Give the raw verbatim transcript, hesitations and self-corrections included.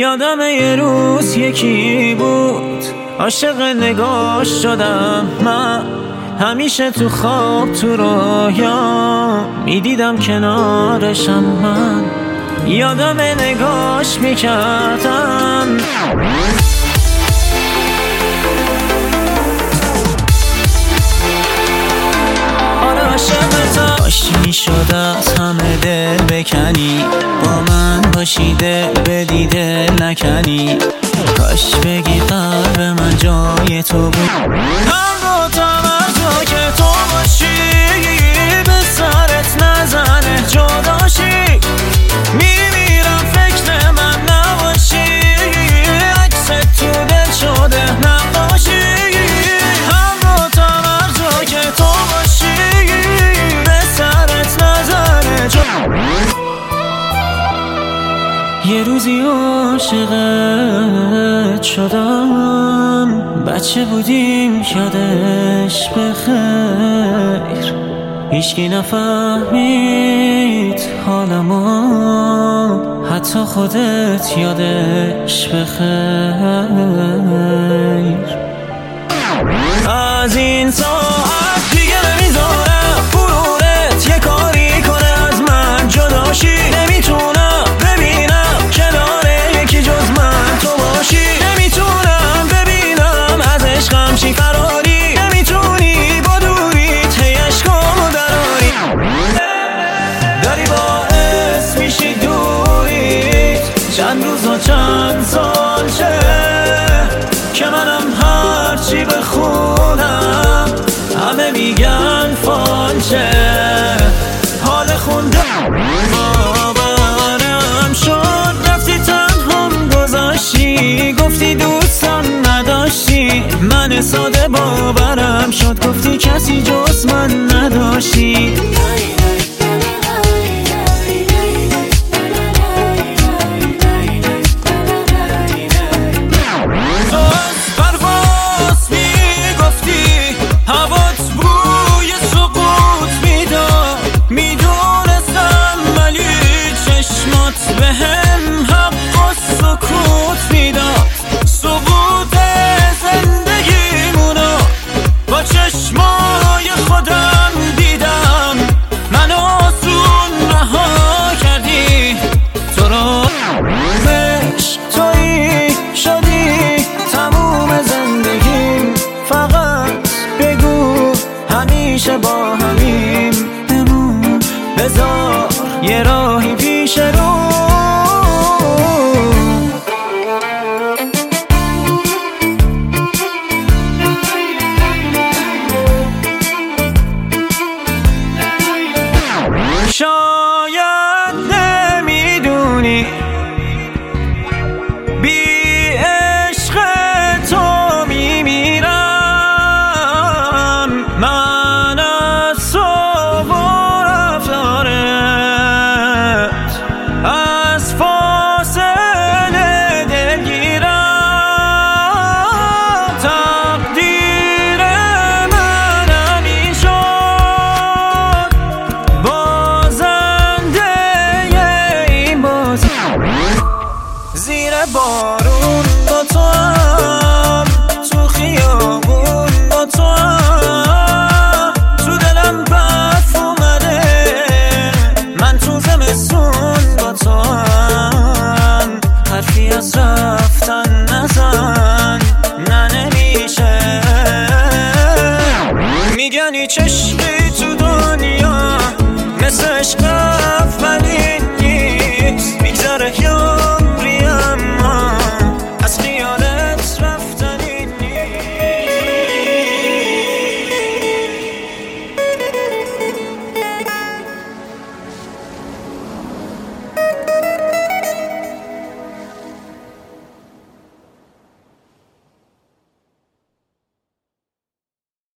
یادم یه روز یکی بود عاشق نگاش شدم من، همیشه تو خواب تو رویا میدیدم کنارشم من، یادم نگاش میکردم. آره عاشقتم، باشی شد از همه دل بکنی، با من باشی دل بدی دل نکنی، کاش بگی قلب من جای تو بود. هم رو تمرزا که تو باشی، به سرت نزنه جداشی، میمیرم فکر من نباشی، عکست تو دل شده نقاشی. هم رو تمرزا که تو باشی، به سرت نزنه جداشی. یه روزی عاشقت شدم، بچه بودیم یادش بخیر، هیچکی نفهمید حالمو، حتی خودت یادش بخیر. از این ساعت دیگه نمیذارم غرورت یه کاری کنه از من جداشی، نمیتونم ببینم کنار یکی جز من تو باشی، نمیتونم ببینم از عشقم چی فراری، نمیتونی با دوریت هی عشقامو دراری، داری باعث میشی دوریت چند روز و چند سال شه، که منم هرچی بخونم همه میگن فالشه، حال خوندم باورم شد، رفتی تنهام گذاشتی، گفتی دوستم نداشتی، من ساده باورم شد، گفتی کسی جز من نداشتی. به هم حق و سکوت میداد، سقوط زندگیمونو با چشمای خودم دیدم، من آسون رها کردی تو رو، عشق تویی شدی تموم زندگیم، فقط بگو همیشه با همیم بمون، بذار یه راهی پیش رو. شاید نمیدونی بی عشق تو میمیرم، من از تو و رفتارت از فاصله دلگیرم، تقدیر من همین شد، بازنده این بازی، زیر بارون با تو هم، تو خیابون با تو هم، تو دلم برف اومده، من تو زمستون با تو هم، حرفی از رفتن نزن نه نمیشه، میگن هیچ عشقی تو دنیا مثل عشق اولین